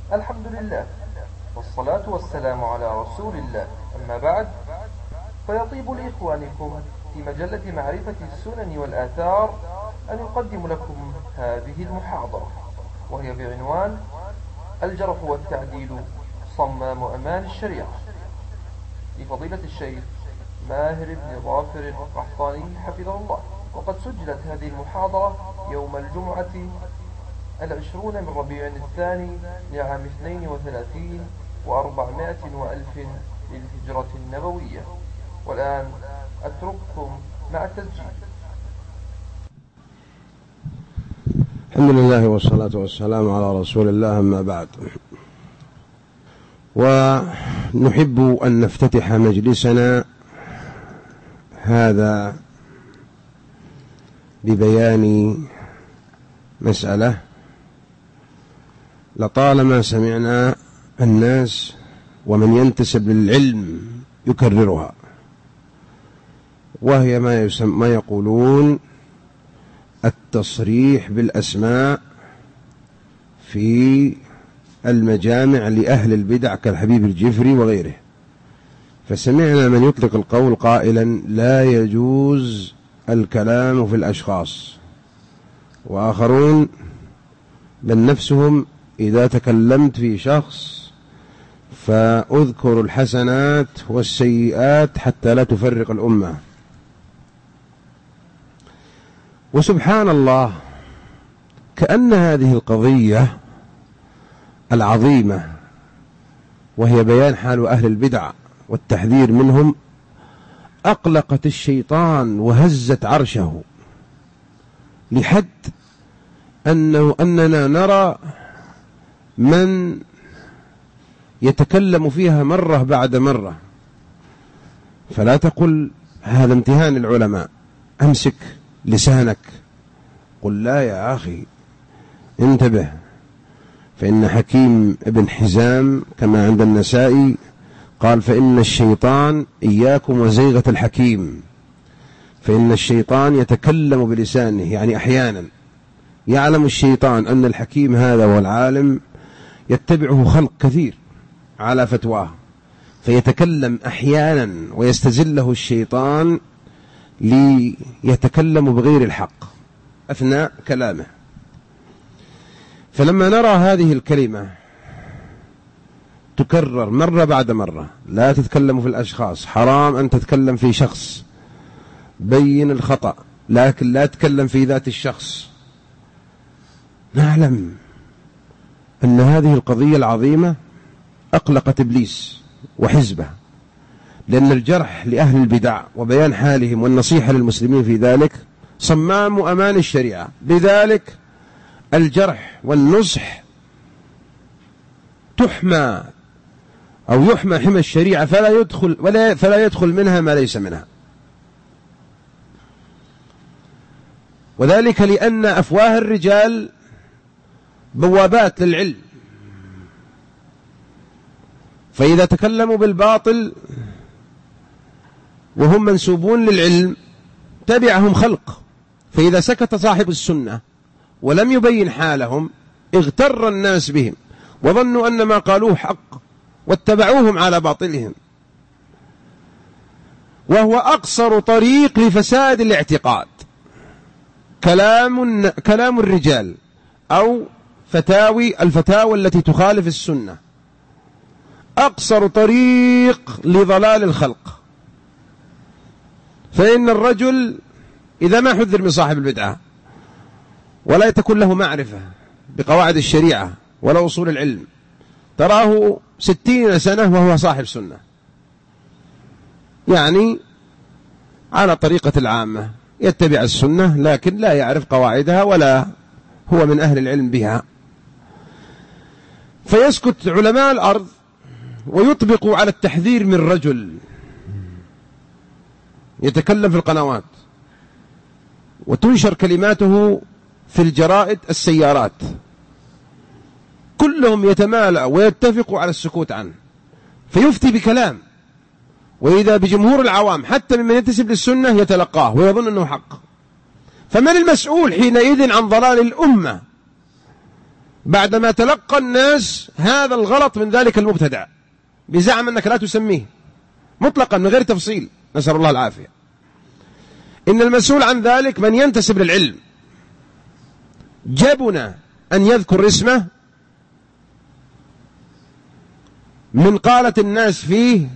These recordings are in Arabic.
الحمد لله، والصلاة والسلام على رسول الله. أما بعد، فيطيب لإخوانكم في مجلة معرفة السنن والآثار أن يقدم لكم هذه المحاضرة، وهي بعنوان الجرح والتعديل صمام أمان الشريعة، لفضيلة الشيخ ماهر بن ظافر القحطاني حفظه الله. وقد سجلت هذه المحاضرة يوم الجمعة 20 من ربيع الثاني لعام 32 و400 وألف للهجرة النبوية. والآن أترككم مع التسجيل. الحمد لله والصلاة والسلام على رسول الله، أما بعد، ونحب أن نفتتح مجلسنا هذا ببيان مسألة لطالما سمعنا الناس ومن ينتسب للعلم يكررها، وهي ما يقولون التصريح بالأسماء في المجامع لأهل البدع كالحبيب الجفري وغيره. فسمعنا من يطلق القول قائلا لا يجوز الكلام في الأشخاص، وآخرون بل نفسهم إذا تكلمت في شخص فأذكر الحسنات والسيئات حتى لا تفرق الأمة. وسبحان الله، كأن هذه القضية العظيمة وهي بيان حال أهل البدع والتحذير منهم أقلقت الشيطان وهزت عرشه، لحد أننا نرى من يتكلم فيها مرة بعد مرة. فلا تقل هذا امتهان العلماء، أمسك لسانك، قل لا يا أخي انتبه، فإن حكيم ابن حزام كما عند النسائي قال فإن الشيطان إياكم وزيغة الحكيم، فإن الشيطان يتكلم بلسانه، يعني أحيانا يعلم الشيطان أن الحكيم هذا والعالم يتبعه خلق كثير على فتواه، فيتكلم أحيانا ويستزله الشيطان ليتكلم بغير الحق أثناء كلامه. فلما نرى هذه الكلمة تكرر مرة بعد مرة، لا تتكلم في الأشخاص، حرام أن تتكلم في شخص، بين الخطأ، لكن لا تتكلم في ذات الشخص، نعلم أن هذه القضية العظيمة أقلقت إبليس وحزبه، لأن الجرح لأهل البدع وبيان حالهم والنصيحة للمسلمين في ذلك صمام أمان الشريعة. لذلك الجرح والنصح تحمى أو يحمى حمى الشريعة، فلا يدخل منها ما ليس منها. وذلك لأن أفواه الرجال بوابات للعلم، فإذا تكلموا بالباطل وهم منسوبون للعلم تبعهم خلق، فإذا سكت صاحب السنة ولم يبين حالهم اغتر الناس بهم وظنوا أن ما قالوه حق واتبعوهم على باطلهم، وهو أقصر طريق لفساد الاعتقاد. كلام الرجال أو الفتاوى التي تخالف السنة أقصر طريق لضلال الخلق. فإن الرجل إذا ما حذر من صاحب البدعة ولا تكون له معرفة بقواعد الشريعة ولا أصول العلم، تراه 60 سنة وهو صاحب سنة، يعني على طريقة العامة يتبع السنة لكن لا يعرف قواعدها ولا هو من أهل العلم بها. فيسكت علماء الأرض ويطبقوا على التحذير من رجل يتكلم في القنوات وتنشر كلماته في الجرائد السيارات، كلهم يتمالأ ويتفقوا على السكوت عنه، فيفتي بكلام، وإذا بجمهور العوام حتى ممن ينتسب للسنة يتلقاه ويظن أنه حق. فمن المسؤول حينئذ عن ضلال الأمة بعدما تلقى الناس هذا الغلط من ذلك المبتدع بزعم أنك لا تسميه مطلقا من غير تفصيل، نسأل الله العافية. إن المسؤول عن ذلك من ينتسب للعلم، جبن أن يذكر اسمه من قالة الناس فيه،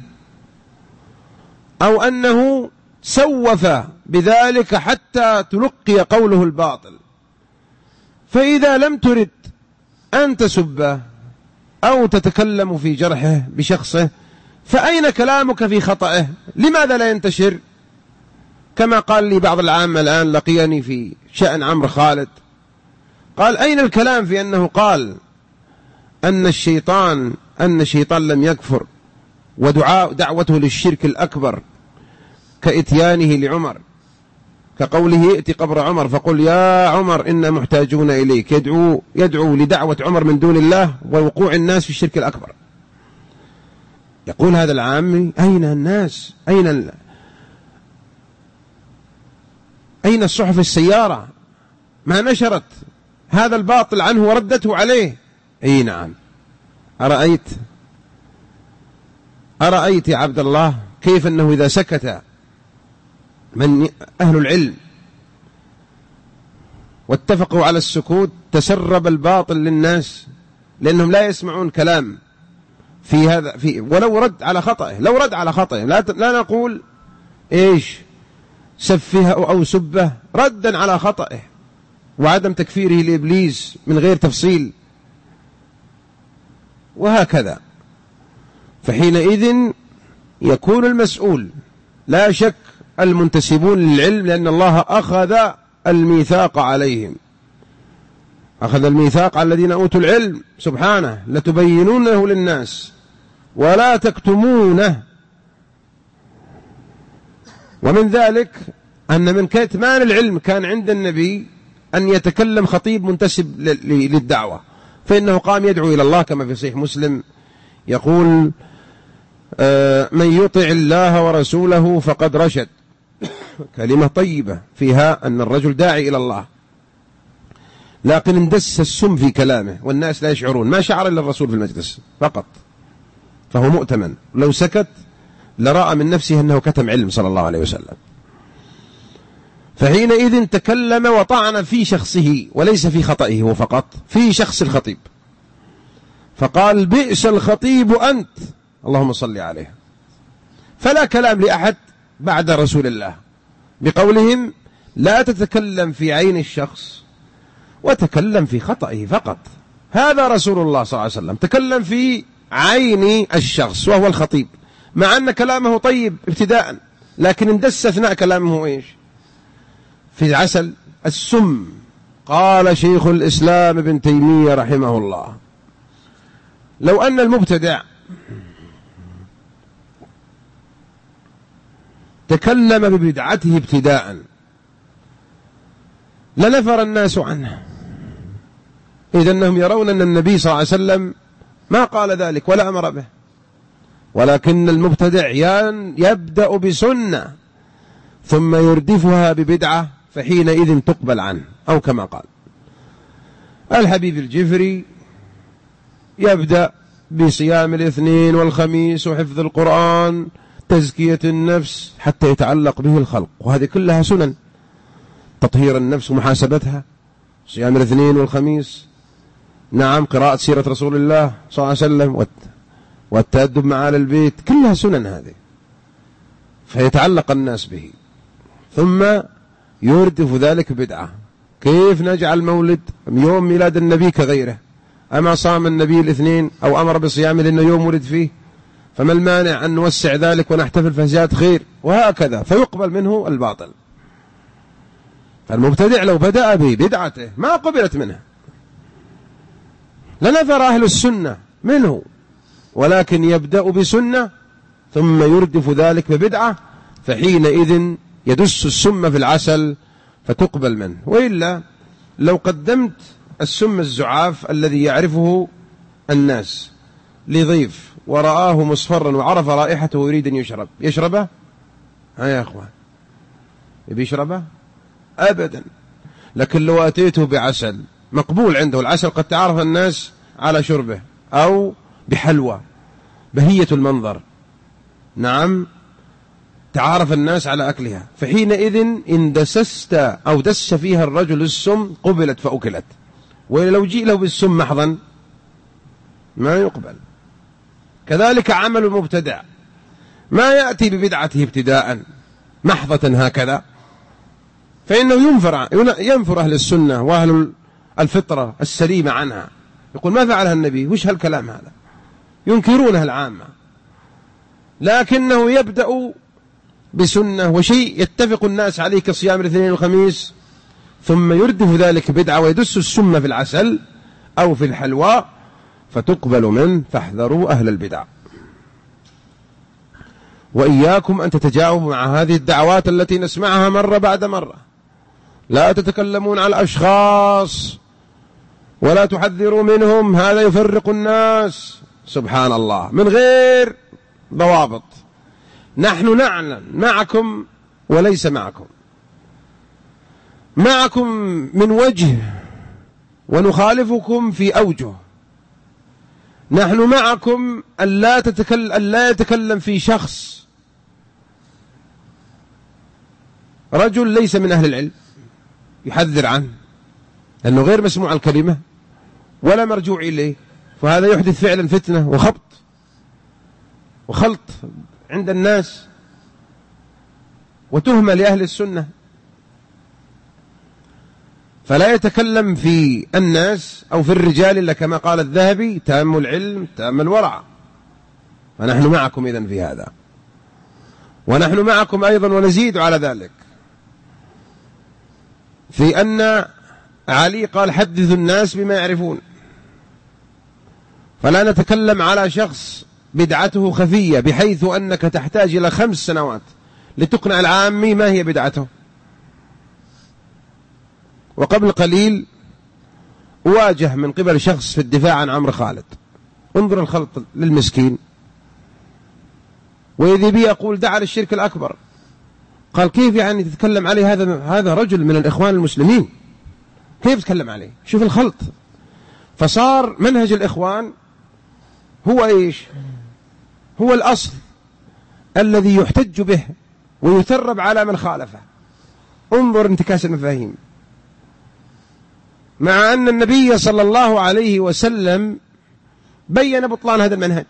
أو أنه سوف بذلك حتى تلقي قوله الباطل. فإذا لم ترد أن تسبه أو تتكلم في جرحه بشخصه، فأين كلامك في خطأه؟ لماذا لا ينتشر؟ كما قال لي بعض العامة الآن، لقيني في شأن عمرو خالد، قال: أين الكلام في أنه قال أن الشيطان لم يكفر، ودعوته للشرك الأكبر كإتيانه لعمر، كقوله: ائت قبر عمر فقل يا عمر إنا محتاجون إليك، يدعو لدعوة عمر من دون الله ووقوع الناس في الشرك الأكبر. يقول هذا العامي: أين الناس؟ أين الصحف السيارة؟ ما نشرت هذا الباطل عنه وردته عليه؟ أي نعم. أرأيت يا عبد الله كيف أنه إذا سكت من أهل العلم واتفقوا على السكوت تسرب الباطل للناس، لأنهم لا يسمعون كلام في هذا ولو رد على خطأه، لا نقول إيش سفه أو سبه، ردا على خطأه وعدم تكفيره لإبليس من غير تفصيل، وهكذا. فحينئذ يكون المسؤول لا شك المنتسبون للعلم، لأن الله أخذ الميثاق عليهم، أخذ الميثاق على الذين أوتوا العلم سبحانه لتبينونه للناس ولا تكتمونه. ومن ذلك أن من كتمان العلم كان عند النبي أن يتكلم خطيب منتسب للدعوة، فإنه قام يدعو إلى الله كما في صحيح مسلم، يقول: من يطع الله ورسوله فقد رشد. كلمة طيبة فيها أن الرجل داعي إلى الله، لكن اندس السم في كلامه والناس لا يشعرون، ما شعر إلا الرسول في المجلس فقط، فهو مؤتمن. لو سكت لرأى من نفسه أنه كتم علم صلى الله عليه وسلم. فحينئذ تكلم وطعن في شخصه وليس في خطئه هو فقط، في شخص الخطيب، فقال: بئس الخطيب أنت، اللهم صل عليه. فلا كلام لأحد بعد رسول الله بقولهم: لا تتكلم في عين الشخص وتكلم في خطئه فقط. هذا رسول الله صلى الله عليه وسلم تكلم في عين الشخص وهو الخطيب، مع أن كلامه طيب ابتداء، لكن اندس أثناء كلامه إيش؟ في العسل السم. قال شيخ الإسلام ابن تيمية رحمه الله: لو أن المبتدع تكلم ببدعته ابتداء لنفر الناس عنه، إذ أنهم يرون أن النبي صلى الله عليه وسلم ما قال ذلك ولا أمر به، ولكن المبتدع يبدأ بسنة ثم يردفها ببدعة، فحينئذ تقبل عنه. أو كما قال الحبيب الجفري: يبدأ بصيام الاثنين والخميس وحفظ القرآن، تزكية النفس حتى يتعلق به الخلق، وهذه كلها سنن: تطهير النفس ومحاسبتها، صيام الاثنين والخميس، نعم، قراءة سيرة رسول الله صلى الله عليه وسلم، والتأدب مع آل البيت، كلها سنن هذه، فيتعلق الناس به. ثم يردف ذلك بدعة. كيف نجعل مولد يوم ميلاد النبي كغيره؟ أما صام النبي الاثنين أو أمر بصيامه لأنه يوم ولد فيه؟ فما المانع أن نوسع ذلك ونحتفل فزيادة خير؟ وهكذا، فيقبل منه الباطل. فالمبتدع لو بدأ ببدعته ما قبلت منه، لنفر أهل السنة منه، ولكن يبدأ بسنة ثم يردف ذلك ببدعة، فحينئذ يدس السم في العسل فتقبل منه. وإلا لو قدمت السم الزعاف الذي يعرفه الناس لضيف ورآه مصفرا وعرف رائحته ويريد أن يشربه، ها يا أخوان، يبي يشربه؟ أبدا. لكن لو أتيته بعسل مقبول عنده. العسل قد تعرف الناس على شربه أو بحلوى بهية المنظر، نعم، تعارف الناس على أكلها، فحينئذ إن دسست أو دس فيها الرجل السم قبلت فأكلت، ولو جيء له بالسم محضا ما يقبل. كذلك عمل المبتدع ما يأتي ببدعته ابتداء محضة هكذا، فإنه ينفر أهل السنة وأهل الفطرة السليمة عنها، يقول ما فعلها النبي، وش هالكلام هذا، ينكرونها العامة، لكنه يبدأ بسنة وشيء يتفق الناس عليه كصيام الاثنين والخميس، ثم يردف ذلك بدعة ويدس السم في العسل أو في الحلوى فتقبل منه، فاحذروا أهل البدع. وإياكم أن تتجاوبوا مع هذه الدعوات التي نسمعها مرة بعد مرة، لا تتكلمون على الأشخاص ولا تحذروا منهم، هذا يفرق الناس، سبحان الله، من غير ضوابط. نحن نعلن معكم وليس معكم، معكم من وجه ونخالفكم في أوجه. نحن معكم أن لا يتكلم في شخص رجل ليس من أهل العلم يحذر عنه، لأنه غير مسموع الكلمة ولا مرجوع إليه، فهذا يحدث فعلا فتنة وخلط عند الناس وتهمة لأهل السنة. فلا يتكلم في الناس أو في الرجال إلا كما قال الذهبي: تام العلم تام الورع. فنحن معكم إذن في هذا، ونحن معكم أيضا ونزيد على ذلك في أن علي قال: حدثوا الناس بما يعرفون. فلا نتكلم على شخص بدعته خفية بحيث أنك تحتاج إلى 5 سنوات لتقنع العامي ما هي بدعته. وقبل قليل أواجه من قبل شخص في الدفاع عن عمرو خالد، انظر الخلط للمسكين، وإذا بي أقول دعا للشرك الأكبر. قال: كيف يعني تتكلم عليه؟ هذا رجل من الإخوان المسلمين، كيف تتكلم عليه؟ شوف الخلط. فصار منهج الإخوان هو إيش؟ هو الأصل الذي يحتج به ويترب على من خالفه. انظر انتكاس المفاهيم، مع أن النبي صلى الله عليه وسلم بين بطلان هذا المنهج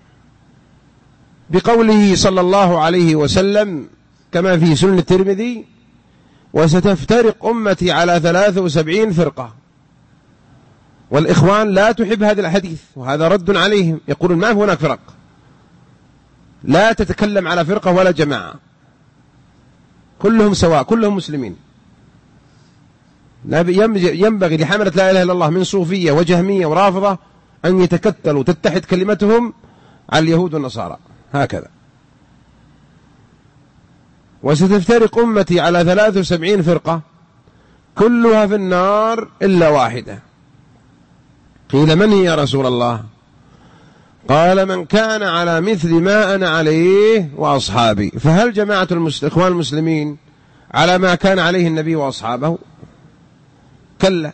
بقوله صلى الله عليه وسلم كما في سنن الترمذي: وستفترق أمتي على 73 فرقة. والإخوان لا تحب هذا الحديث، وهذا رد عليهم، يقولون ما هناك فرق، لا تتكلم على فرقة ولا جماعة، كلهم سواء، كلهم مسلمين. ينبغي لحملة لا إله إلا الله من صوفية وجهمية ورافضة أن يتكتلوا وتتحد كلمتهم على اليهود والنصارى، هكذا. وستفترق أمتي على 73 فرقة كلها في النار إلا واحدة. قيل: من هي يا رسول الله؟ قال: من كان على مثل ما أنا عليه وأصحابي. فهل جماعة الإخوان المسلمين على ما كان عليه النبي وأصحابه؟ كلا.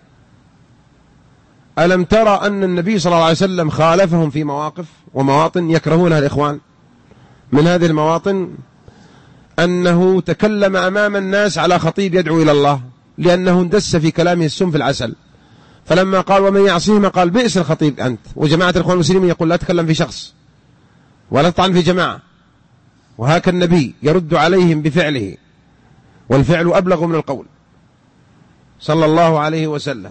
ألم ترى أن النبي صلى الله عليه وسلم خالفهم في مواقف ومواطن يكرهونها الإخوان؟ من هذه المواطن أنه تكلم أمام الناس على خطيب يدعو إلى الله، لأنه اندس في كلامه السم في العسل، فلما قال: ومن يعصيهما، قال: بئس الخطيب أنت. وجماعة الإخوان المسلمين يقول: لا تكلم في شخص ولا تطعن في جماعة، وهكذا النبي يرد عليهم بفعله، والفعل أبلغ من القول صلى الله عليه وسلم.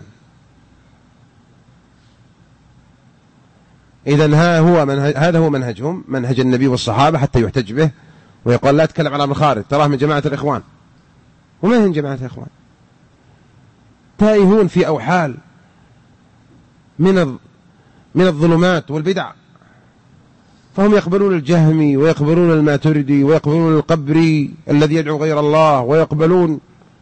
إذن هذا هو منهجهم، منهج النبي والصحابة، حتى يحتج به ويقول: لا تكلم على ابن خالد، تراه من جماعة الإخوان. وما هم جماعة الإخوان؟ تائهون في أوحال من الظلمات والبدع، فهم يقبلون الجهمي ويقبلون الماتردي ويقبلون القبري الذي يدعو غير الله، ويقبلون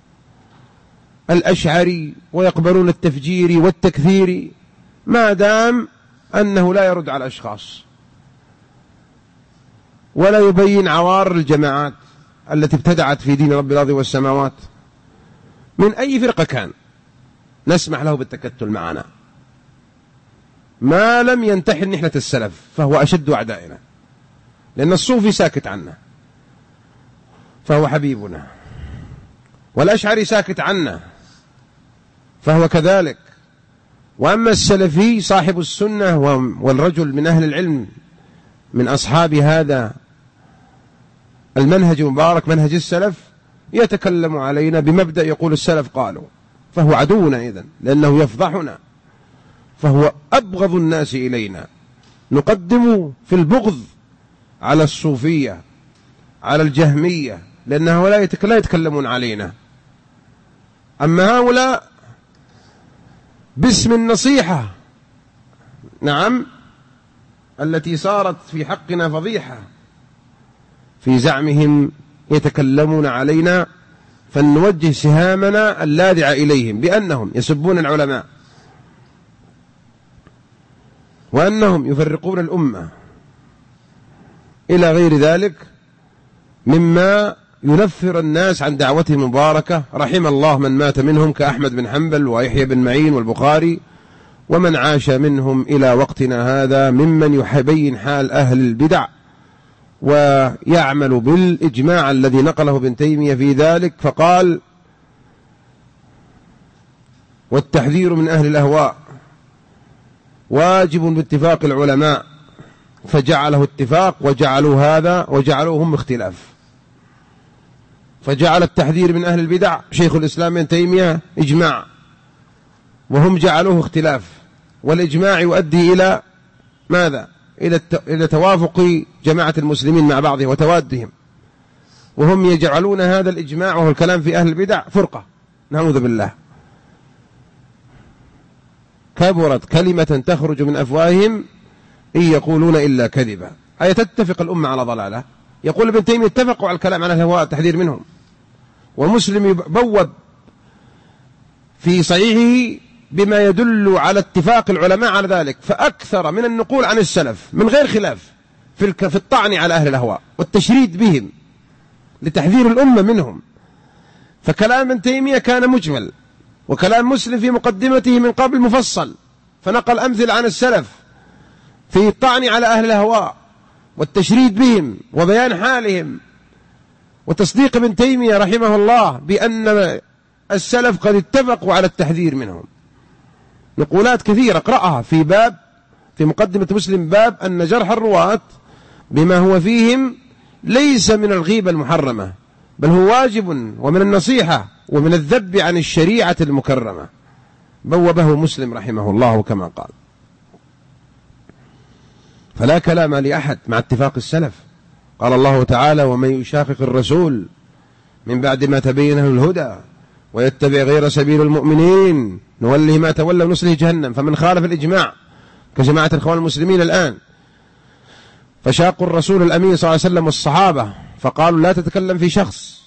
الأشعري، ويقبلون التفجيري والتكثيري، ما دام أنه لا يرد على الأشخاص ولا يبين عوار الجماعات التي ابتدعت في دين رب الأرض والسماوات من أي فرقة كان. نسمح له بالتكتل معنا ما لم ينتحل نحلة السلف، فهو أشد أعدائنا، لأن الصوفي ساكت عنا فهو حبيبنا، والأشعري ساكت عنا فهو كذلك. وأما السلفي صاحب السنة والرجل من أهل العلم من أصحاب هذا المنهج المبارك منهج السلف يتكلم علينا بمبدأ يقول السلف قالوا، فهو عدونا إذن، لأنه يفضحنا، فهو أبغض الناس إلينا. نقدم في البغض على الصوفية، على الجهمية، لأن هؤلاء لا يتكلمون علينا. أما هؤلاء باسم النصيحة، نعم، التي صارت في حقنا فضيحة، في زعمهم يتكلمون علينا، فلنوجه سهامنا اللاذعة إليهم بأنهم يسبون العلماء، وأنهم يفرقون الأمة، إلى غير ذلك مما ينفر الناس عن دعوته المباركة. رحم الله من مات منهم كأحمد بن حنبل ويحيى بن معين والبخاري، ومن عاش منهم إلى وقتنا هذا ممن يبين حال أهل البدع ويعمل بالإجماع الذي نقله ابن تيمية في ذلك، فقال: والتحذير من أهل الأهواء واجب باتفاق العلماء، فجعله اتفاق وجعلوا هذا وجعلوه هم اختلاف، فجعل التحذير من أهل البدع شيخ الإسلام ابن تيمية إجماع، وهم جعلوه اختلاف، والإجماع يؤدي إلى ماذا؟ إلى توافق جماعة المسلمين مع بعضهم وتوادهم، وهم يجعلون هذا الإجماع وهو الكلام في أهل البدع فرقة، نعوذ بالله. كبرت كلمة تخرج من أفواههم إن يقولون إلا كذبا. أي تتفق الأمة على ضلالة؟ يقول ابن تيمية اتفقوا على الكلام على الهواء التحذير منهم، ومسلم يبوب في صحيحه بما يدل على اتفاق العلماء على ذلك، فأكثر من النقول عن السلف من غير خلاف في الطعن على أهل الأهواء والتشريد بهم لتحذير الأمة منهم. فكلام ابن تيمية كان مجمل، وكلام مسلم في مقدمته من قبل مفصل، فنقل أمثل عن السلف في الطعن على أهل الأهواء والتشريد بهم وبيان حالهم، وتصديق ابن تيمية رحمه الله بأن السلف قد اتفقوا على التحذير منهم. نقولات كثيرة اقرأها في مقدمة مسلم، باب أن جرح الرواة بما هو فيهم ليس من الغيبة المحرمة، بل هو واجب ومن النصيحة ومن الذب عن الشريعة المكرمة، بوبه مسلم رحمه الله كما قال. فلا كلام لأحد مع اتفاق السلف. قال الله تعالى: ومن يشاقق الرسول من بعد ما تبين له الهدى ويتبع غير سبيل المؤمنين نوله ما تولى ونصله جهنم. فمن خالف الإجماع كجماعة الإخوان المسلمين الآن، فشاقوا الرسول الأمين صلى الله عليه وسلم والصحابة، فقالوا لا تتكلم في شخص،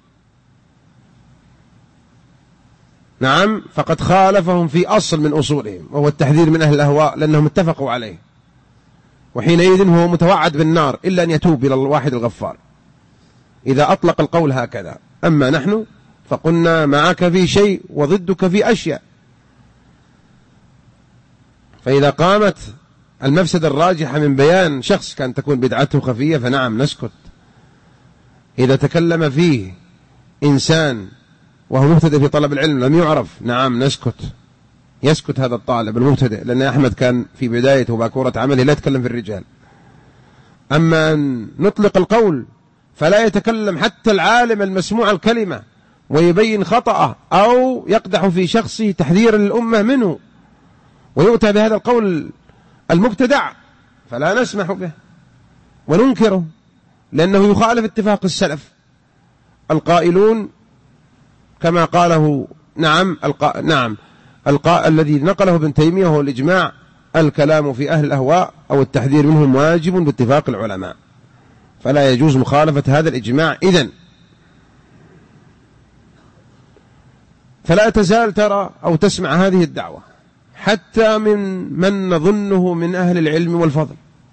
نعم، فقد خالفهم في أصل من أصولهم، وهو التحذير من أهل الأهواء، لأنهم اتفقوا عليه، وحينئذ هو متوعد بالنار إلا أن يتوب إلى الواحد الغفار إذا أطلق القول هكذا. أما نحن فقلنا معك في شيء وضدك في أشياء، فإذا قامت المفسدة الراجحة من بيان شخص كان تكون بدعته خفية فنعم نسكت. إذا تكلم فيه إنسان وهو مبتدئ في طلب العلم لم يعرف، نعم نسكت، يسكت هذا الطالب المبتدئ، لأن أحمد كان في بداية وباكورة عمله لا يتكلم في الرجال. أما أن نطلق القول فلا يتكلم حتى العالم المسموع الكلمة ويبين خطأه أو يقدح في شخصه تحذيرا للأمة منه، ويؤتى بهذا القول المبتدع، فلا نسمح به وننكره، لأنه يخالف اتفاق السلف القائلون كما قاله الذي نقله ابن تيمية هو الإجماع: الكلام في أهل الأهواء أو التحذير منهم واجب باتفاق العلماء، فلا يجوز مخالفة هذا الإجماع. إذن فلا تزال ترى أو تسمع هذه الدعوة حتى من نظنه من أهل العلم والفضل،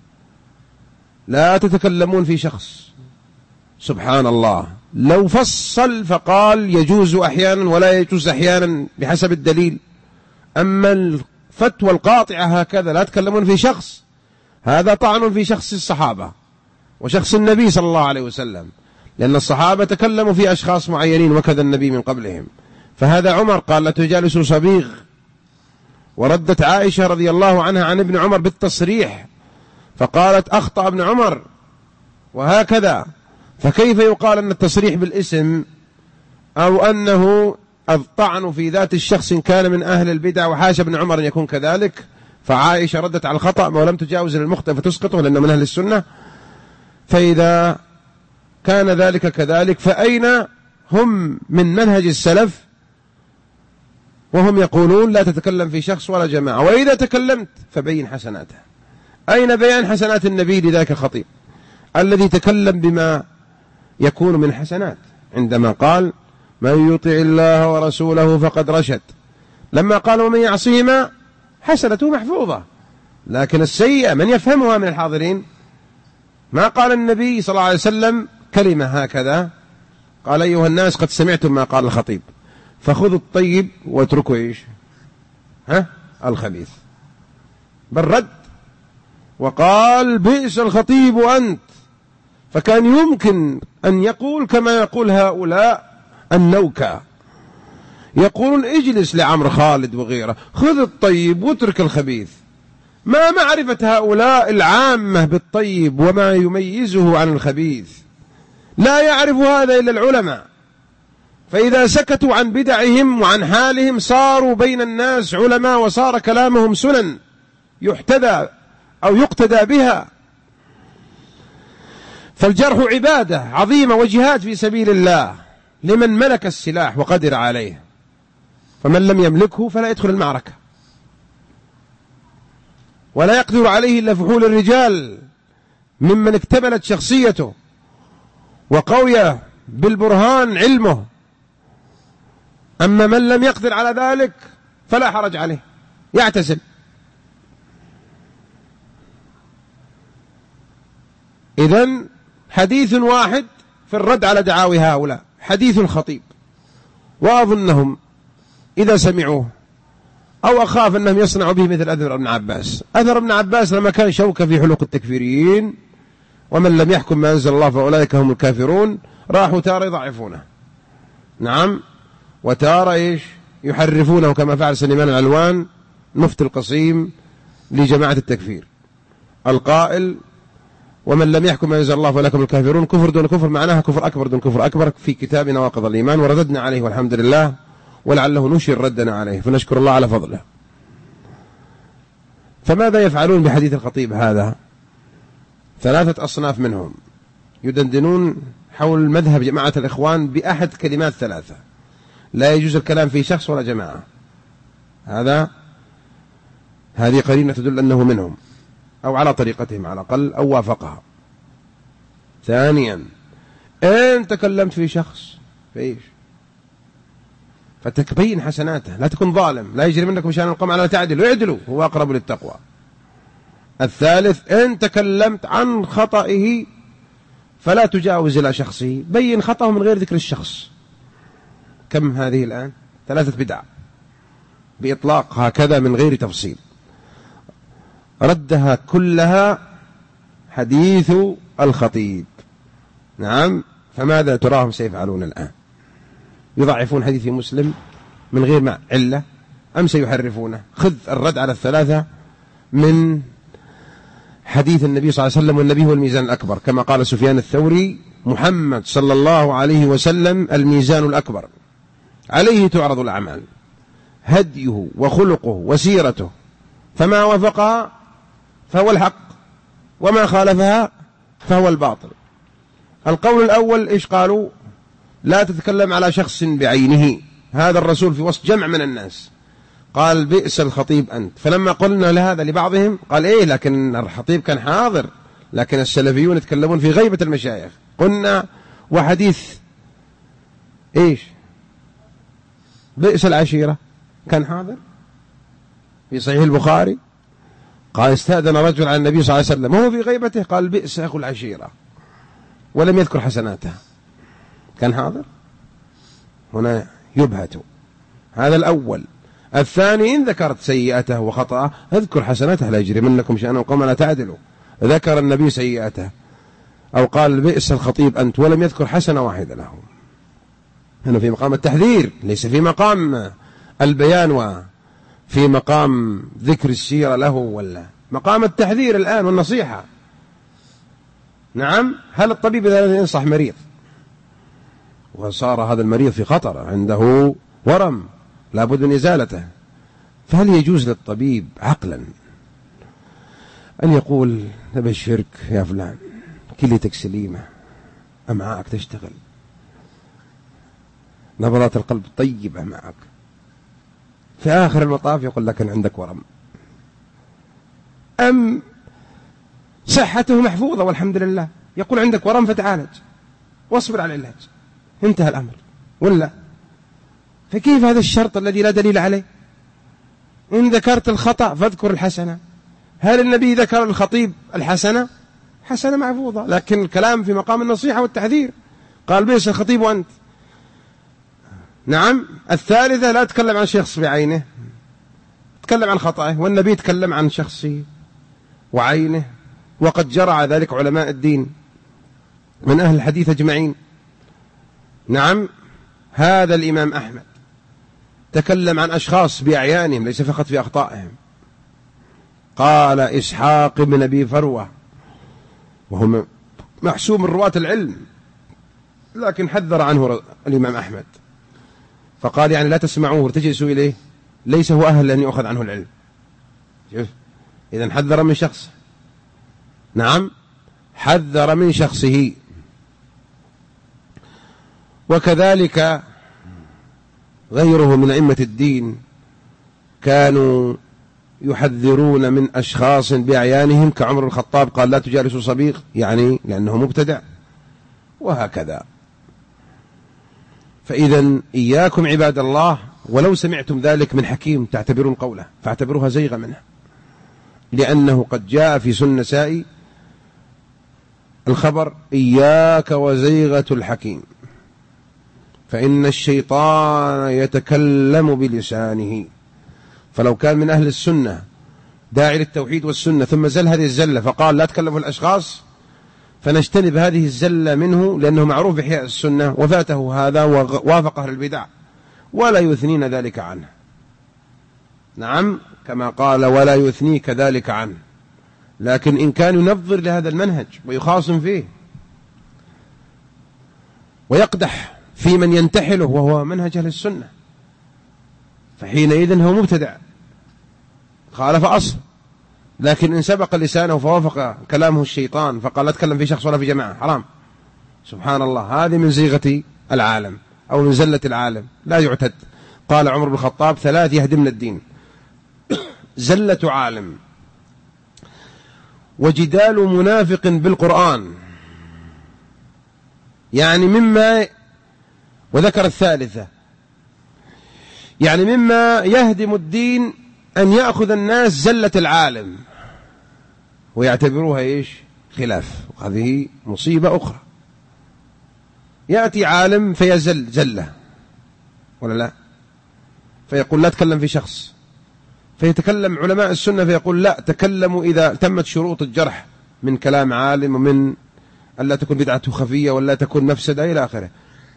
لا تتكلمون في شخص، سبحان الله، لو فصل فقال يجوز أحيانا ولا يجوز أحيانا بحسب الدليل، أما الفتوى القاطعة هكذا لا تكلمون في شخص، هذا طعن في شخص الصحابة وشخص النبي صلى الله عليه وسلم، لأن الصحابة تكلموا في أشخاص معينين وكذا النبي من قبلهم. فهذا عمر قال لا تجالسوا صبيغ، وردت عائشة رضي الله عنها عن ابن عمر بالتصريح فقالت أخطأ ابن عمر وهكذا. فكيف يقال أن التصريح بالاسم أو أنه الطعن في ذات الشخص إن كان من أهل البدع، وحاشا ابن عمر أن يكون كذلك. فعائشة ردت على الخطأ ولم تجاوز المخطئ فتسقطه لأنه من أهل السنة. فإذا كان ذلك كذلك فأين هم من منهج السلف وهم يقولون لا تتكلم في شخص ولا جماعة، وإذا تكلمت فبين حسناته. أين بيان حسنات النبي لذاك الخطيب الذي تكلم بما يكون من حسنات عندما قال من يطع الله ورسوله فقد رشد، لما قال ومن يعصيهما حسنته محفوظة، لكن السيئة من يفهمها من الحاضرين؟ ما قال النبي صلى الله عليه وسلم كلمة هكذا، قال أيها الناس قد سمعتم ما قال الخطيب فخذوا الطيب واتركوا إيش الخبيث، بل رد وقال بئس الخطيب أنت. فكان يمكن أن يقول كما يقول هؤلاء النوكة، يقولون اجلس لعمر خالد وغيره خذ الطيب واترك الخبيث. ما معرفة هؤلاء العامة بالطيب وما يميزه عن الخبيث؟ لا يعرف هذا إلا العلماء. فإذا سكتوا عن بدعهم وعن حالهم صاروا بين الناس علماء، وصار كلامهم سنن يحتذى أو يقتدى بها. فالجرح عبادة عظيمة وجهاد في سبيل الله لمن ملك السلاح وقدر عليه، فمن لم يملكه فلا يدخل المعركة، ولا يقدر عليه إلا فحول الرجال ممن اكتملت شخصيته وقوي بالبرهان علمه. أما من لم يقدر على ذلك فلا حرج عليه، يعتزل. إذن حديث واحد في الرد على دعاوي هؤلاء، حديث الخطيب، وأظنهم إذا سمعوه أو أخاف أنهم يصنعوا به مثل أثر ابن عباس. أثر ابن عباس لما كان شوكة في حلوق التكفيريين ومن لم يحكم ما أنزل الله فأولئك هم الكافرون، راحوا تارة يضعفونه، نعم، وتارة إيش يحرفونه كما فعل سليمان العلوان مفتي القصيم لجماعة التكفير القائل ومن لم يحكم ما أنزل الله فأولئك هم الكافرون، كفر دون كفر معناها كفر أكبر دون كفر أكبر، في كتاب نواقض الإيمان، ورددنا عليه والحمد لله، ولعله نشر ردنا عليه، فنشكر الله على فضله. فماذا يفعلون بحديث الخطيب هذا؟ ثلاثة أصناف منهم يدندنون حول مذهب جماعة الإخوان بأحد كلمات ثلاثة: لا يجوز الكلام في شخص ولا جماعة. هذه قرينة تدل أنه منهم أو على طريقتهم على الأقل أو وافقها. ثانيا إن تكلمت في شخص فإيش فتبين حسناته، لا تكن ظالم، لا يجري منك مشان القوم على تعدل ويعدلوا هو أقرب للتقوى. الثالث إن تكلمت عن خطئه فلا تجاوز إلى شخصه، بين خطأه من غير ذكر الشخص. كم هذه الآن؟ 3 بدع بإطلاق هكذا من غير تفصيل، ردها كلها حديث الخطيب. نعم، فماذا تراهم سيفعلون الآن؟ يضعفون حديث مسلم من غير ما علة أم سيحرفونه؟ خذ الرد على الثلاثة من حديث النبي صلى الله عليه وسلم، والنبي هو الميزان الأكبر كما قال سفيان الثوري: محمد صلى الله عليه وسلم الميزان الأكبر، عليه تعرض الأعمال، هديه وخلقه وسيرته، فما وافقها فهو الحق وما خالفها فهو الباطل. القول الأول إيش قالوا؟ لا تتكلم على شخص بعينه. هذا الرسول في وسط جمع من الناس قال بئس الخطيب أنت، فلما قلنا لهذا لبعضهم قال إيه لكن الخطيب كان حاضر، لكن السلفيون يتكلمون في غيبة المشايخ. قلنا وحديث إيش بئس العشيرة كان حاضر في صحيح البخاري، قال استأذن رجل على النبي صلى الله عليه وسلم وهو في غيبته قال بئس أخو العشيرة، ولم يذكر حسناته، كان حاضر. هنا يبهت. هذا الأول. الثاني إن ذكرت سيئته وخطأه اذكر حسناته لا يجرمنكم شأن قوم لا تعدلوا. ذكر النبي سيئته أو قال بئس الخطيب أنت ولم يذكر حسنة واحدة له. هنا في مقام التحذير ليس في مقام البيان وفي مقام ذكر السيرة له، ولا مقام التحذير الآن والنصيحة. نعم، هل الطبيب إذا ينصح مريض وصار هذا المريض في خطر عنده ورم لابد من إزالته، فهل يجوز للطبيب عقلا أن يقول نبشرك يا فلان كليتك سليمة، أمعاءك تشتغل، نبضات القلب طيبة معك، في آخر المطاف يقول لك أن عندك ورم؟ أم صحته محفوظة والحمد لله يقول عندك ورم فتعالج واصبر على العلاج، انتهى الأمر؟ ولا فكيف هذا الشرط الذي لا دليل عليه؟ إن ذكرت الخطأ فاذكر الحسنة. هل النبي ذكر الخطيب الحسنة؟ حسنة محفوظة، لكن الكلام في مقام النصيحة والتحذير. قال بئس الخطيب وأنت. نعم. الثالثة لا تتكلم عن شخص بعينه، تكلم عن خطأه، والنبي يتكلم عن شخصه وعينه، وقد جرى ذلك علماء الدين من أهل الحديث أجمعين. نعم، هذا الإمام أحمد تكلم عن أشخاص بأعيانهم ليس فقط في أخطائهم. قال إسحاق بن أبي فروة وهو محسوب من رواة العلم، لكن حذر عنه الإمام أحمد فقال يعني لا تسمعوه وتجلسوا إليه، ليس هو أهل أن يؤخذ عنه العلم. شوف، إذن حذر من شخص. نعم، حذر من شخصه. وكذلك غيره من أئمة الدين كانوا يحذرون من أشخاص بأعيانهم، كعمر بن الخطاب قال لا تجالسوا صبيغ، يعني لأنه مبتدع، وهكذا. فإذا إياكم عباد الله، ولو سمعتم ذلك من حكيم تعتبرون قوله فاعتبروها زيغة منه، لأنه قد جاء في سنة نسائي الخبر إياك وزيغة الحكيم فإن الشيطان يتكلم بلسانه. فلو كان من أهل السنة داعي للتوحيد والسنة ثم زل هذه الزلة فقال لا تكلموا الأشخاص، فنجتنب هذه الزلة منه، لأنه معروف بإحياء السنة وفاته هذا ووافق أهل البدع ولا يثنين ذلك عنه. نعم، كما قال ولا يثنيك ذلك عنه. لكن إن كان ينظر لهذا المنهج ويخاصم فيه ويقدح في من ينتحله وهو منهج أهل السنة، فحينئذ هو مبتدع خالف أصل. لكن إن سبق لسانه فوافق كلامه الشيطان فقال لا تكلم في شخص ولا في جماعة، حرام، سبحان الله، هذه من زيغة العالم أو من زلة العالم لا يعتد. قال عمر بن الخطاب 3 يهدمن الدين: زلة عالم، وجدال منافق بالقرآن، يعني مما، وذكر الثالثة يعني مما يهدم الدين أن يأخذ الناس زلة العالم ويعتبروها إيش؟ خلاف. وهذه مصيبة أخرى. يأتي عالم فيزل زلة ولا لا، فيقول لا تكلم في شخص، فيتكلم علماء السنة فيقول لا تكلموا إذا تمت شروط الجرح من كلام عالم، ومن أن لا تكون بدعته خفية ولا تكون مفسدة إلى آخره.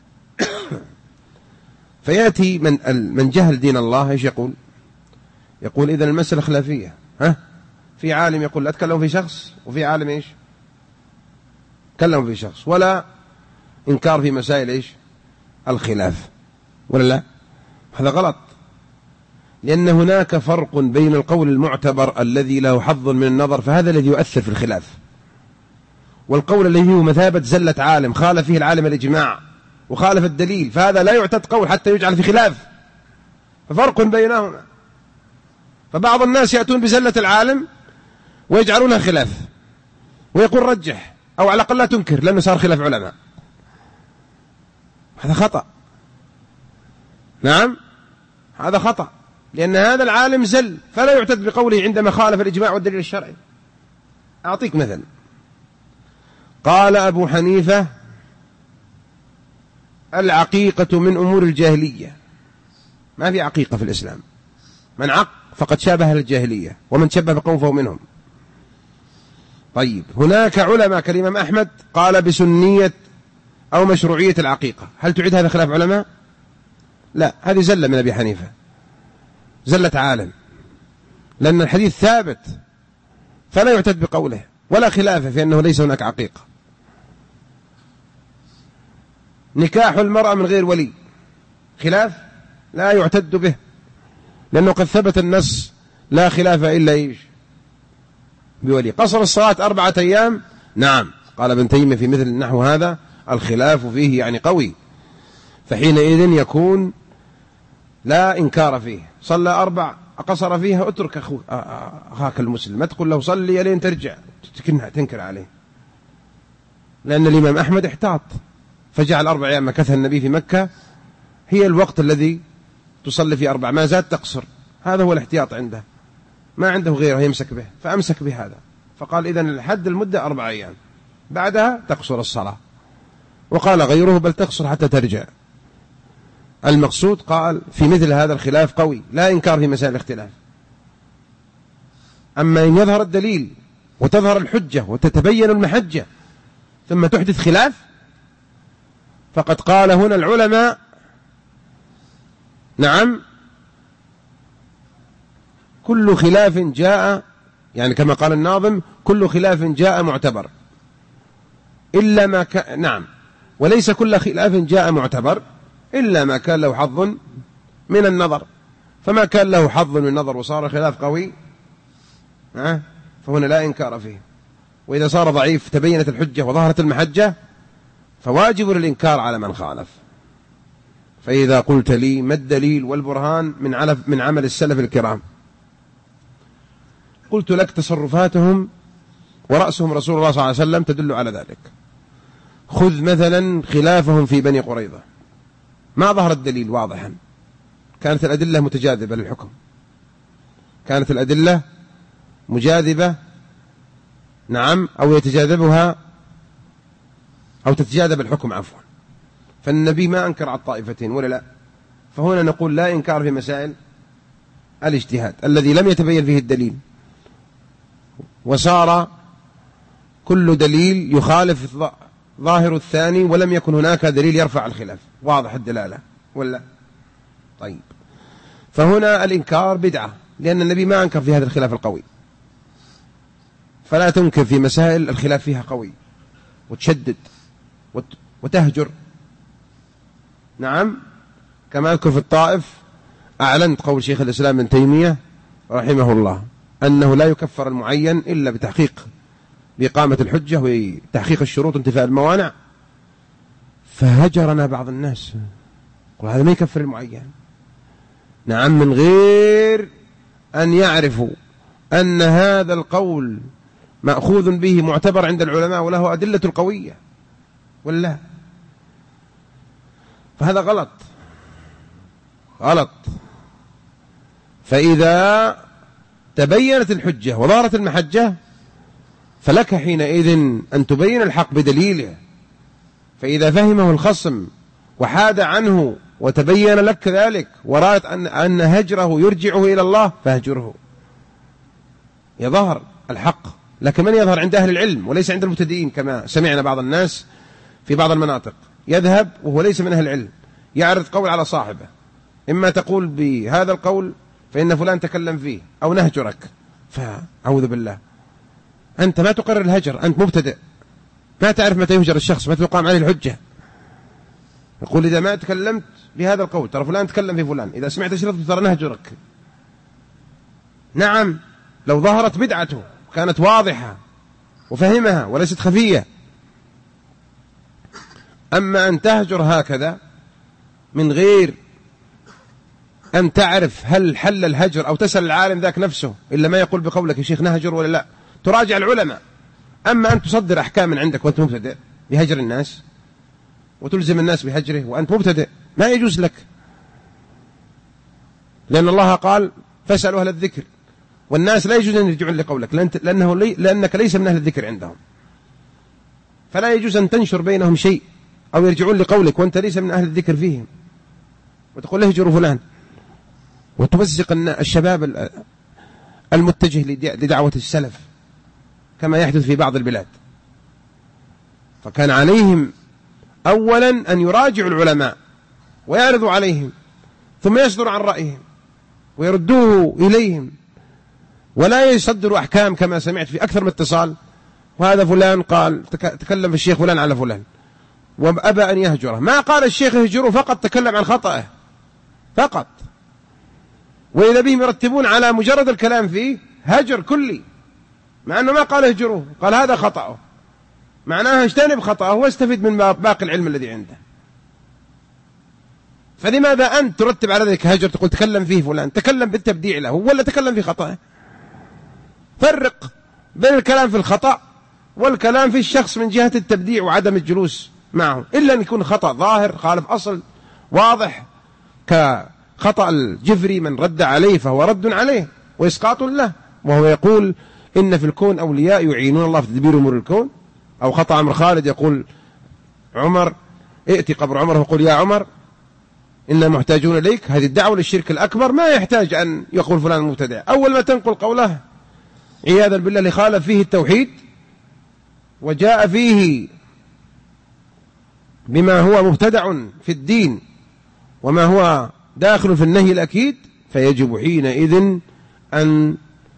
فيأتي من جهل دين الله إيش يقول إذا المسألة خلافية، في عالم يقول لا تكلموا في شخص، وفي عالم إيش تكلموا في شخص، ولا إنكار في مسائل إيش الخلاف، ولا لا؟ هذا غلط، لأن هناك فرق بين القول المعتبر الذي له حظ من النظر فهذا الذي يؤثر في الخلاف، والقول الذي هو مثابة زلة عالم خالف فيه العالم الإجماع وخالف الدليل، فهذا لا يعتد قول حتى يجعل في خلاف، ففرق بينهما. فبعض الناس يأتون بزلة العالم ويجعلونها خلاف ويقول رجح، أو على الأقل لا تنكر لأنه صار خلاف علماء. هذا خطأ. نعم، هذا خطأ، لأن هذا العالم زل فلا يعتد بقوله عندما خالف الإجماع والدليل الشرعي. أعطيك مثل. قال أبو حنيفة العقيقة من أمور الجاهلية، ما في عقيقة في الإسلام، من عق فقد شابه الجاهلية، ومن شبه بقوم فهو منهم. طيب، هناك علماء كالإمام أحمد قال بسنية أو مشروعية العقيقة. هل تعيد هذا خلاف علماء؟ لا، هذه زلة من أبي حنيفة، زلة عالم، لأن الحديث ثابت فلا يعتد بقوله، ولا خلاف في أنه ليس هناك عقيقة. نكاح المرأة من غير ولي خلاف، لا يعتد به، لأنه قد ثبت النص لا خلاف إلا إيش؟ بولي. قصر الصلاة 4 أيام، نعم، قال ابن تيمية في مثل النحو هذا الخلاف فيه يعني قوي، فحينئذ يكون لا إنكار فيه. صلى 4 قصر فيها، اترك أخاك المسلم، ما تقول له صلي لين ترجع تنكر عليه، لأن الإمام أحمد احتاط فجعل 4 أيام مكثها النبي في مكة هي الوقت الذي تصلي في 4، ما زاد تقصر، هذا هو الاحتياط عنده، ما عنده غيره يمسك به، فأمسك بهذا، فقال إذن الحد المدة 4 أيام، بعدها تقصر الصلاة. وقال غيره بل تقصر حتى ترجع. المقصود قال في مثل هذا الخلاف قوي، لا إنكار في مسائل الاختلاف. أما إن يظهر الدليل وتظهر الحجة وتتبين المحجة ثم تحدث خلاف، فقد قال هنا العلماء نعم كل خلاف جاء، يعني كما قال الناظم كل خلاف جاء معتبر إلا ما نعم، وليس كل خلاف جاء معتبر إلا ما كان له حظ من النظر، فما كان له حظ من النظر وصار الخلاف قوي فهنا لا إنكار فيه. وإذا صار ضعيف تبينت الحجة وظهرت المحجة فواجب الإنكار على من خالف. فإذا قلت لي ما الدليل والبرهان من عمل السلف الكرام، قلت لك تصرفاتهم ورأسهم رسول الله صلى الله عليه وسلم تدل على ذلك. خذ مثلا خلافهم في بني قريظة، ما ظهر الدليل واضحا، كانت الأدلة متجاذبة للحكم، كانت الأدلة مجاذبة نعم، أو يتجاذبها أو تتجاذب الحكم عفوا، فالنبي ما أنكر على الطائفتين ولا لا. فهنا نقول لا إنكار في مسائل الاجتهاد الذي لم يتبين فيه الدليل، وصار كل دليل يخالف ظاهر الثاني ولم يكن هناك دليل يرفع الخلاف، واضح الدلالة ولا؟ طيب، فهنا الإنكار بدعة، لأن النبي ما أنكر في هذا الخلاف القوي، فلا تنكر في مسائل الخلاف فيها قوي وتشدد وتهجر. نعم، كما أذكر في الطائف أعلنت قول شيخ الإسلام ابن تيمية رحمه الله أنه لا يكفر المعين إلا بتحقيق بإقامة الحجة وتحقيق الشروط وانتفاء الموانع، فهجرنا بعض الناس قال هذا ما يكفر المعين، نعم، من غير أن يعرفوا أن هذا القول مأخوذ به معتبر عند العلماء وله أدلة القوية ولا. فهذا غلط. فإذا تبينت الحجة وظهرت المحجة فلك حينئذ أن تبين الحق بدليله، فإذا فهمه الخصم وحاد عنه وتبين لك ذلك ورأت أن هجره يرجعه إلى الله فهجره، يظهر الحق. لكن من يظهر عند أهل العلم وليس عند المبتدئين، كما سمعنا بعض الناس في بعض المناطق يذهب وهو ليس من أهل العلم يعرض قول على صاحبه، إما تقول بهذا القول فإن فلان تكلم فيه أو نهجرك، فأعوذ بالله، أنت ما تقرر الهجر، أنت مبتدئ ما تعرف متى يهجر الشخص، متى يقام عليه الحجة. يقول إذا ما تكلمت بهذا القول ترى فلان تكلم في فلان، إذا سمعت شرطه ترى نهجرك. نعم، لو ظهرت بدعته كانت واضحة وفهمها وليست خفية. أما أن تهجر هكذا من غير أن تعرف هل حل الهجر أو تسأل العالم ذاك نفسه إلا ما يقول بقولك يا شيخ نهجر ولا لا، تراجع العلماء. أما أن تصدر أحكام من عندك وأنت مبتدئ بهجر الناس وتلزم الناس بهجره وأنت مبتدئ، ما يجوز لك، لأن الله قال فاسألوا أهل الذكر، والناس لا يجوز أن يرجعون لقولك لأنك ليس من أهل الذكر عندهم، فلا يجوز أن تنشر بينهم شيء أو يرجعون لقولك وأنت ليس من أهل الذكر فيهم وتقول اهجروا فلان وتمزق الشباب المتجه لدعوة السلف كما يحدث في بعض البلاد. فكان عليهم أولا أن يراجعوا العلماء ويعرضوا عليهم، ثم يصدروا عن رأيهم ويردوه إليهم، ولا يصدروا أحكام كما سمعت في أكثر من اتصال، وهذا فلان قال تكلم في الشيخ فلان على فلان وأبى أن يهجره. ما قال الشيخ يهجره، فقط تكلم عن خطأه فقط، وإذا بهم يرتبون على مجرد الكلام فيه هجر كلي، مع أنه ما قال يهجروه، قال هذا خطأه، معناها اجتنب خطأه واستفيد من باقي العلم الذي عنده. فلماذا أنت ترتب على ذلك هجر، تقول تكلم فيه فلان، تكلم بالتبديع له ولا تكلم في خطأه؟ فرق بين الكلام في الخطأ والكلام في الشخص من جهة التبديع وعدم الجلوس معه، إلا أن يكون خطأ ظاهر خالف أصل واضح، كخطأ الجفري من رد عليه فهو رد عليه وإسقاط له، وهو يقول إن في الكون أولياء يعينون الله في تدبير أمور الكون. أو خطأ عمر خالد يقول عمر ائتي قبر عمر وقل يا عمر إنا محتاجون إليك. هذه الدعوة للشرك الأكبر ما يحتاج أن يقول فلان مبتدع، أول ما تنقل قوله عياذا بالله لخالف فيه التوحيد وجاء فيه بما هو مبتدع في الدين وما هو داخل في النهي الأكيد، فيجب حينئذ أن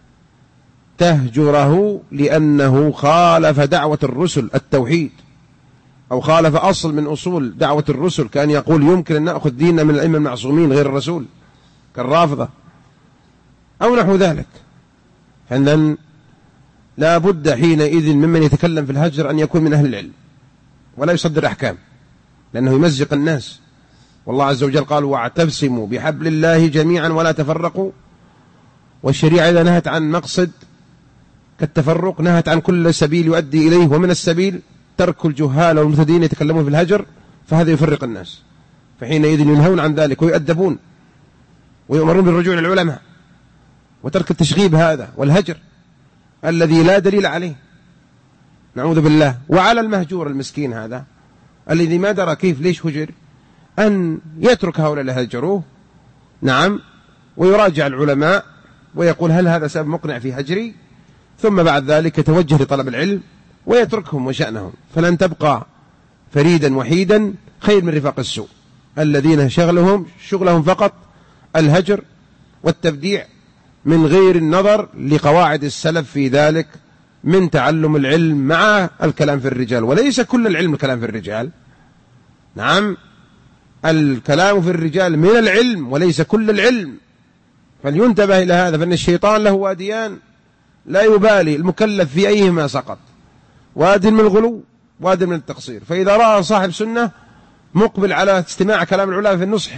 تهجره، لأنه خالف دعوة الرسل التوحيد، أو خالف أصل من أصول دعوة الرسل، كأن يقول يمكن أن نأخذ ديننا من الأئمة المعصومين غير الرسول كالرافضة أو نحو ذلك. فإذن لا بد حينئذ ممن يتكلم في الهجر أن يكون من أهل العلم ولا يصدر أحكام، لأنه يمزق الناس. والله عز وجل قال واعتصموا بحبل الله جميعا ولا تفرقوا، والشريعة إذا نهت عن مقصد كالتفرق نهت عن كل سبيل يؤدي إليه، ومن السبيل ترك الجهال والمبتدئين يتكلمون في الهجر، فهذا يفرق الناس، فحينئذ ينهون عن ذلك ويؤدبون ويؤمرون بالرجوع للعلماء وترك التشغيب هذا والهجر الذي لا دليل عليه، نعوذ بالله. وعلى المهجور المسكين هذا الذي ما درى كيف ليش هجر أن يترك هؤلاء اللي هجروه، نعم، ويراجع العلماء ويقول هل هذا سبب مقنع في هجري، ثم بعد ذلك يتوجه لطلب العلم ويتركهم وشأنهم. فلن تبقى فريدا وحيدا خير من رفاق السوء الذين شغلهم فقط الهجر والتبديع من غير النظر لقواعد السلف في ذلك من تعلم العلم مع الكلام في الرجال. وليس كل العلم الكلام في الرجال، نعم، الكلام في الرجال من العلم وليس كل العلم، فلينتبه إلى هذا، فإن الشيطان له واديان لا يبالي المكلف في أيهما سقط، واد من الغلو واد من التقصير. فإذا رأى صاحب سنة مقبل على استماع كلام العلماء في النصح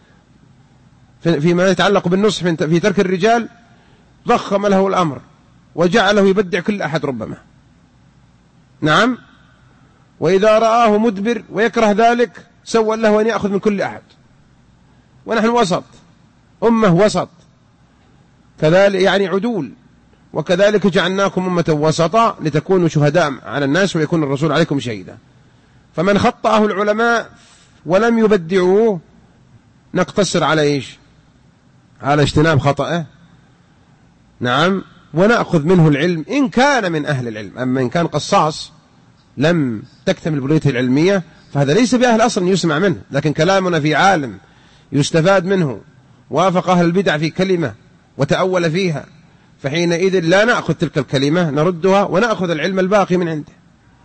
فيما يتعلق بالنصح في ترك الرجال، ضخم له الأمر وجعله يبدع كل أحد ربما، نعم. وإذا رآه مدبر ويكره ذلك سوى له أن يأخذ من كل أحد. ونحن وسط، أمة وسط كذلك، يعني عدول، وكذلك جعلناكم أمة وسطا لتكونوا شهداء على الناس ويكون الرسول عليكم شهيدا. فمن خطأه العلماء ولم يبدعوه نقتصر على إيش؟ على اجتناب خطأه، نعم، ونأخذ منه العلم إن كان من أهل العلم. أما إن كان قصاص لم تكتمل بنيته العلمية فهذا ليس بأهل أصل يسمع منه، لكن كلامنا في عالم يستفاد منه وافق أهل البدع في كلمة وتأول فيها، فحينئذ لا نأخذ تلك الكلمة نردها ونأخذ العلم الباقي من عنده.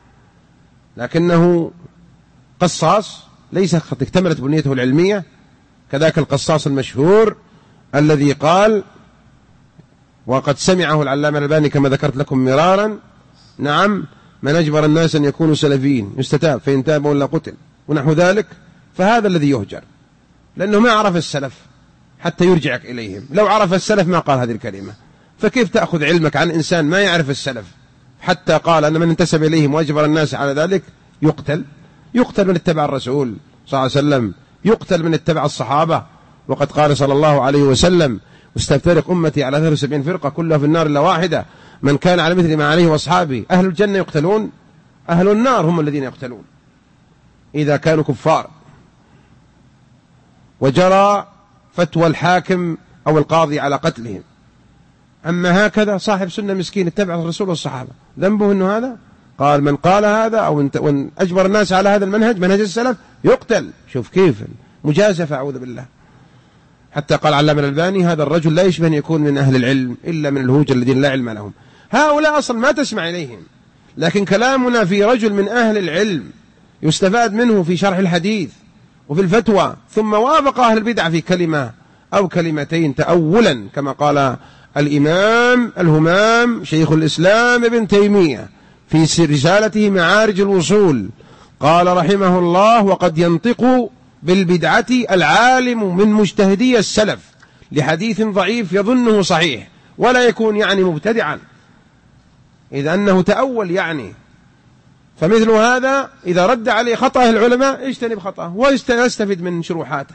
لكنه قصاص ليس قد اكتملت بنيته العلمية، كذاك القصاص المشهور الذي قال وقد سمعه العلامة الألباني كما ذكرت لكم مرارا، نعم، من أجبر الناس أن يكونوا سلفيين يستتاب فإن تابوا ولا قتل ونحو ذلك، فهذا الذي يهجر، لأنه ما عرف السلف حتى يرجعك إليهم. لو عرف السلف ما قال هذه الكلمة، فكيف تأخذ علمك عن إنسان ما يعرف السلف حتى قال أن من انتسب إليهم وأجبر الناس على ذلك يقتل من اتبع الرسول صلى الله عليه وسلم، يقتل من اتبع الصحابة. وقد قال صلى الله عليه وسلم واستفترق أمتي على 73 فرقة كلها في النار إلا واحدة، من كان على مثل ما عليه وأصحابه. أهل الجنة يقتلون، أهل النار هم الذين يقتلون إذا كانوا كفار. وجرى فتوى الحاكم أو القاضي على قتلهم. أما هكذا صاحب سنة مسكين اتبع الرسول والصحابة، ذنبه أنه هذا قال من قال هذا أو أجبر الناس على هذا المنهج، منهج السلف، يقتل. شوف كيف مجازفة، أعوذ بالله. حتى قال علامة الألباني هذا الرجل لا يشبه أن يكون من أهل العلم إلا من الهوج الذين لا علم لهم. هؤلاء أصلا ما تسمع إليهم، لكن كلامنا في رجل من أهل العلم يستفاد منه في شرح الحديث وفي الفتوى، ثم وافق أهل البدع في كلمة أو كلمتين تأولا، كما قال الإمام الهمام شيخ الإسلام ابن تيمية في رسالته معارج الوصول، قال رحمه الله: وقد ينطق بالبدعة العالم من مجتهدي السلف لحديث ضعيف يظنه صحيح ولا يكون يعني مبتدعا، إذا أنه تأول يعني. فمثل هذا إذا رد عليه خطأ العلماء اجتنب خطأه واستفد من شروحاته.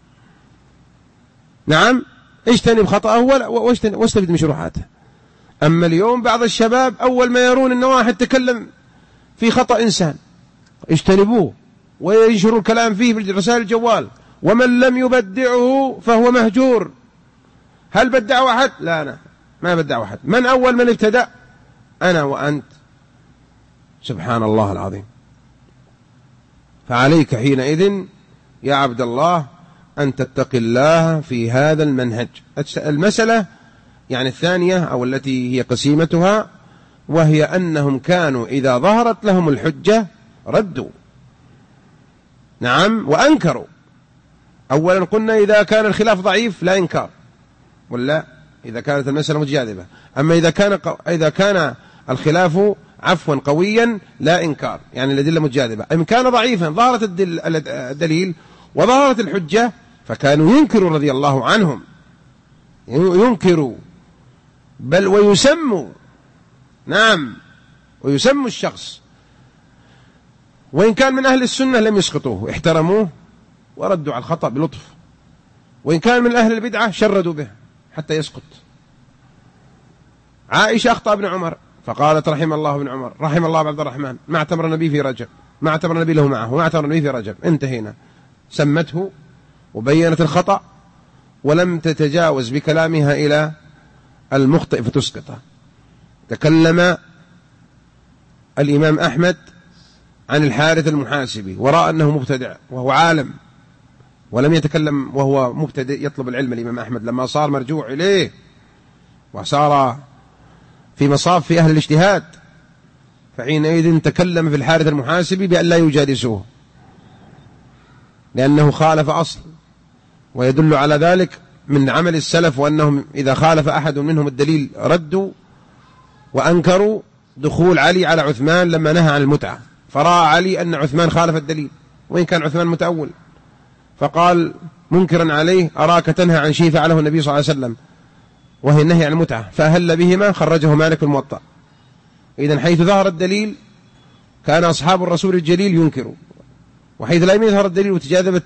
نعم، اجتنب خطأه واستفد من شروحاته. أما اليوم بعض الشباب أول ما يرون أن واحد تكلم في خطأ إنسان اجتنبوه وينشروا الكلام فيه برسائل الجوال، ومن لم يبدعه فهو مهجور. هل بدع أحد؟ لا، أنا ما بدع أحد. من أول من ابتدأ؟ أنا وأنت. سبحان الله العظيم. فعليك حينئذ يا عبد الله أن تتقي الله في هذا المنهج. المسألة يعني الثانية أو التي هي قسيمتها، وهي أنهم كانوا إذا ظهرت لهم الحجة ردوا، نعم، وأنكروا. أولا قلنا إذا كان الخلاف ضعيف لا إنكار، ولا إذا كانت المسألة متجاذبة. أما إذا كان الخلاف عفوا قويا لا إنكار، يعني الأدلة متجاذبة. إن كان ضعيفا ظهرت الدليل وظهرت الحجة فكانوا ينكروا رضي الله عنهم، ينكروا بل ويسموا، نعم، ويسموا الشخص، وإن كان من أهل السنة لم يسقطوه، احترموه وردوا على الخطأ بلطف، وإن كان من أهل البدعة شردوا به حتى يسقط. عائشة أخطأ ابن عمر فقالت رحم الله ابن عمر، رحم الله عبد الرحمن، ما اعتبر النبي في رجب، ما اعتبر النبي له معه، وما اعتبر النبي في رجب. انتهينا. سمته وبينت الخطأ ولم تتجاوز بكلامها إلى المخطئ فتسقطه. تكلم الإمام أحمد عن الحارث المحاسبي ورأى أنه مبتدع وهو عالم، ولم يتكلم وهو مبتدئ يطلب العلم. الإمام أحمد لما صار مرجوع إليه وصار في مصاف في أهل الاجتهاد، فحينئذ تكلم في الحارث المحاسبي بأن لا يجالسوه لأنه خالف أصل. ويدل على ذلك من عمل السلف، وأنهم إذا خالف أحد منهم الدليل ردوا وأنكروا دخول علي على عثمان لما نهى عن المتعة، فرأى علي أن عثمان خالف الدليل وإن كان عثمان متأول، فقال منكرا عليه: أراك تنهى عن شيء فعله النبي صلى الله عليه وسلم وهي النهي عن المتعة، فأهل بهما. خرجه مالك الموطأ. إذن حيث ظهر الدليل كان أصحاب الرسول الجليل ينكروا، وحيث لم يظهر الدليل وتجاذبت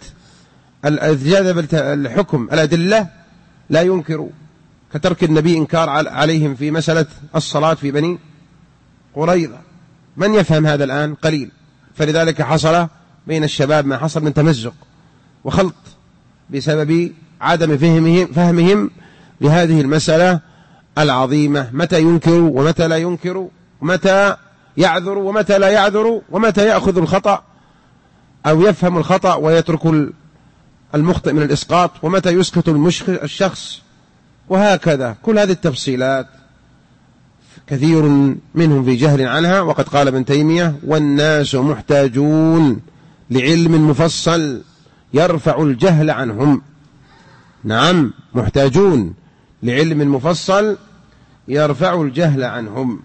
الحكم الأدلة لا ينكروا، كترك النبي إنكار عليهم في مسألة الصلاة في بني قريظة. من يفهم هذا الآن؟ قليل. فلذلك حصل بين الشباب ما حصل من تمزق وخلط بسبب عدم فهمهم لهذه المسألة العظيمة، متى ينكر ومتى لا ينكر، ومتى يعذر ومتى لا يعذر، ومتى يأخذ الخطأ أو يفهم الخطأ ويترك المخطئ من الإسقاط، ومتى يسقط الشخص، وهكذا. كل هذه التفصيلات كثير منهم في جهل عنها. وقد قال ابن تيمية: والناس محتاجون لعلم مفصل يرفع الجهل عنهم. نعم، محتاجون لعلم مفصل يرفع الجهل عنهم.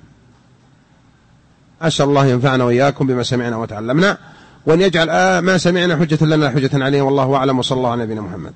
أسأل الله ينفعنا وإياكم بما سمعنا وتعلمنا، وأن يجعل ما سمعنا حجة لنا حجة علينا، والله أعلم، وصلى الله على نبينا محمد.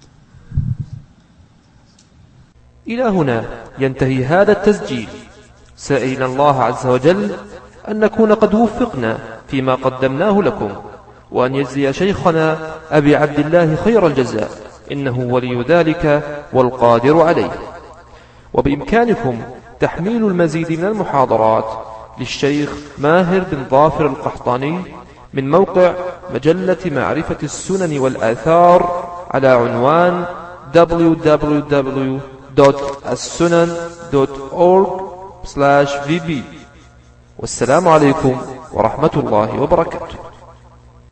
إلى هنا ينتهي هذا التسجيل، سائلنا الله عز وجل أن نكون قد وفقنا فيما قدمناه لكم، وأن يجزي شيخنا أبي عبد الله خير الجزاء، إنه ولي ذلك والقادر عليه. وبإمكانكم تحميل المزيد من المحاضرات للشيخ ماهر بن ظافر القحطاني من موقع مجلة معرفة السنن والآثار على عنوان www.assunan.org/vb. والسلام عليكم ورحمة الله وبركاته.